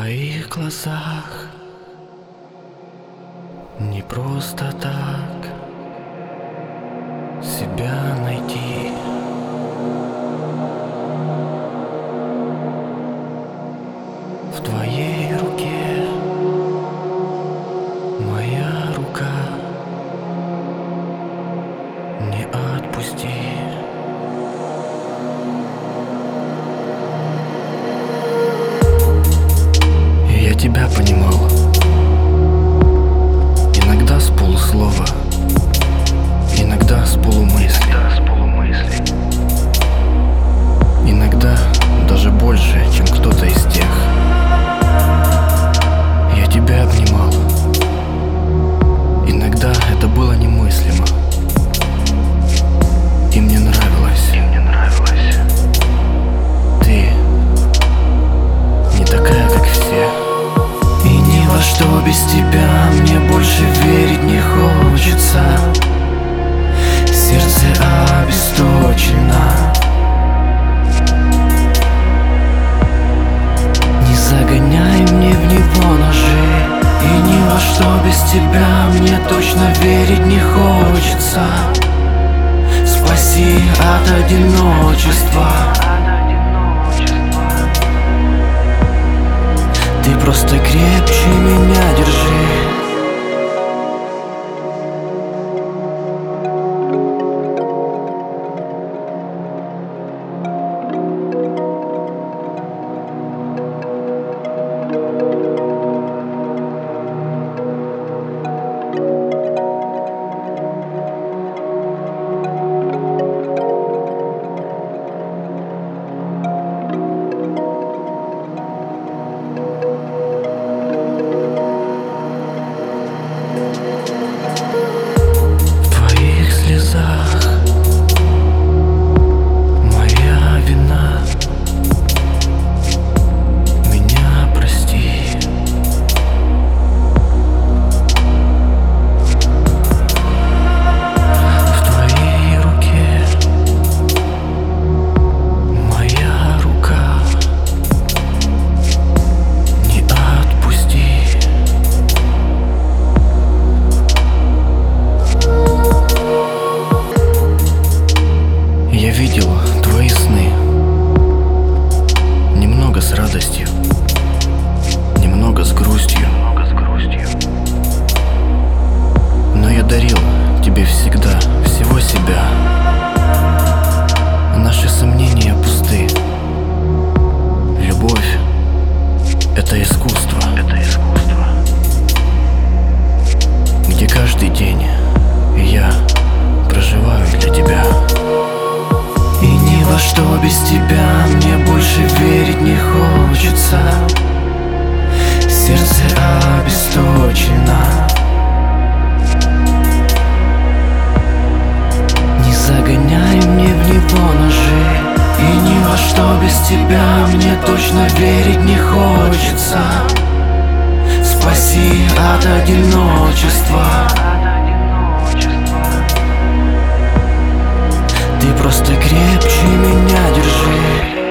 твоих глазах не просто так себя найти. В твоей руке моя рука, не отпусти. Я тебя понимал, иногда с полуслова, иногда с полумысли, иногда даже больше, чем кто-то из тех. Я тебя обнимал, иногда это было немыслимо, и мне нравилось. Ты не такая, как все. И ни во что без тебя мне больше верить не хочется. Сердце обесточено. Не загоняй мне в него ножи. И ни во что без тебя мне точно верить не хочется. Спаси от одиночества. Ты просто крепче меня держи. Моя вина, меня прости. В твоей руке моя рука, не отпусти. Я видел твои сны, немного с радостью, немного с грустью. Но я дарил тебе всегда всего себя. Наши сомнения пусты. Любовь — это искусство, где каждый день я проживаю для тебя. И ни во что без тебя мне больше верить не хочется. Сердце обесточено. Не загоняй мне в него ножи. И ни во что без тебя мне точно верить не хочется. Спаси от одиночества. Ты просто крепче меня держи.